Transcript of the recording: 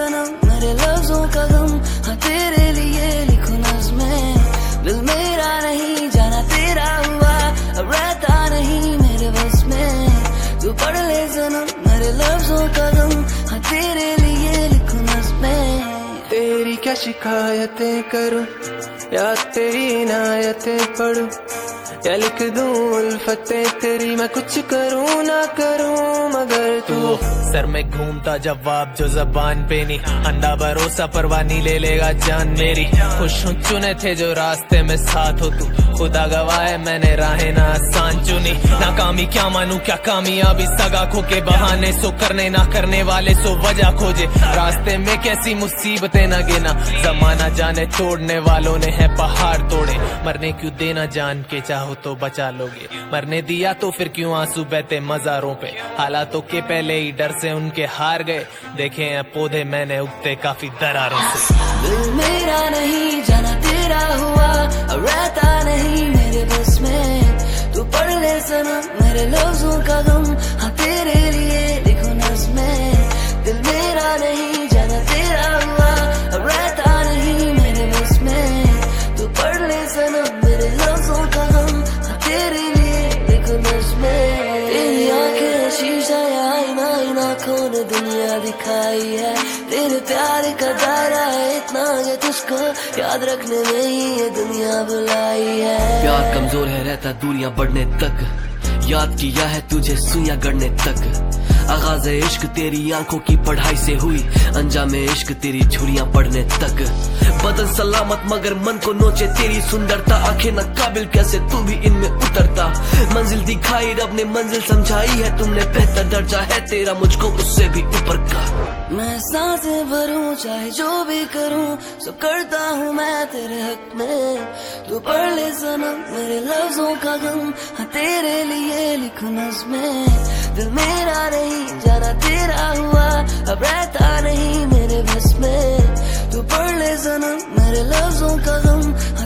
सनम मेरे लफ्जों का गम, हाँ तेरे लिए लिखूं नज़्में। दिल मेरा नहीं जाना तेरा हुआ, अब रहता नहीं मेरे बस में। तू पढ़ ले सनम मेरे लफ्जों का गम, हाँ तेरे लिए लिखूं नज़्में। तेरी क्या शिकायतें करूं या तेरी इनायतें पढ़ूं, या लिख दूं उल्फतें तेरी, मैं कुछ करूं ना करूं मगर तू सर में घूमता जवाब जो जबान पे नहीं, अंधा भरोसा परवानी ले लेगा जान मेरी। खुश हूँ चुने थे जो रास्ते में साथ हो तू, खुदा गवाह है मैंने राहें ना आसान चुनी। नाकामी क्या मानूं क्या कामयाबी, सगा खो के बहाने सो करने ना करने वाले सो वजह खोजे। रास्ते में कैसी मुसीबतें न गिना, जमाना जाने तोड़ने वालों ने है पहाड़ तोड़े। मरने क्यों देना जान के, चाहो तो बचा लोगे, मरने दिया तो फिर क्यों आंसू बहते मज़ारों पे। हालातों के पहले ही डर से उनके हार गए, देखे हैं पौधे मैंने उगते काफी दरारों से। दिल मेरा नहीं जाना तेरा हुआ, अब रहता नहीं मेरे बस में। तू पढ़ ले सनम मेरे लफ्जों का गम, हाँ तेरे लिए लिखूं नज़्में। दिल मेरा नहीं जाना तेरा हुआ, अब रहता नहीं मेरे बस में। तू पढ़ ले सनम मेरे लफ्जों का गम, हाँ तेरे लिए लिखूं नज़्में। तेरी आंखें शीशा या आईना, इन आँखों ने दुनिया दिखाई है। तेरे प्यार का दायरा है इतना कि तुझको याद रखने में ही ये दुनिया बुलाई है। प्यार कमजोर है रहता दूरियां बढ़ने तक, याद किया है तुझे सुइयां गढ़ने तक। आगाज़ इश्क तेरी आंखों की पढ़ाई से हुई, अंजाम इश्क तेरी झुरियां पढ़ने तक। बदन सलामत मगर मन को नोचे तेरी सुंदरता, आंखें न काबिल कैसे तू भी इनमें उतरता। मंजिल दिखाई रब ने मंजिल समझाई है तुमने, बेहतर दर्जा है तेरा मुझको उससे भी ऊपर का। मैं सांसें भरूं चाहे जो भी करूं, सब करता हूँ मैं तेरे हक में। तू पढ़ ले सनम मेरे लफ्जों का गम, हाँ तेरे लिए लिखूं नज़्में। दिल मेरा नहीं जाना तेरा हुआ, अब रहता नहीं मेरे बस में। तू पढ़ ले सनम मेरे लफ्जों का गम, हाँ